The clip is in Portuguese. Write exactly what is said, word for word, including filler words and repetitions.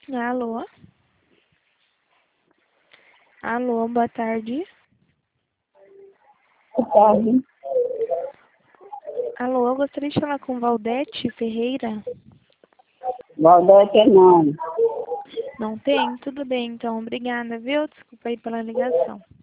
Alô? Alô, boa tarde. Boa tarde. Alô, eu gostaria de falar com Valdete Ferreira. Valdete não. Não tem? Tudo bem, então. Obrigada, viu? Desculpa aí pela ligação.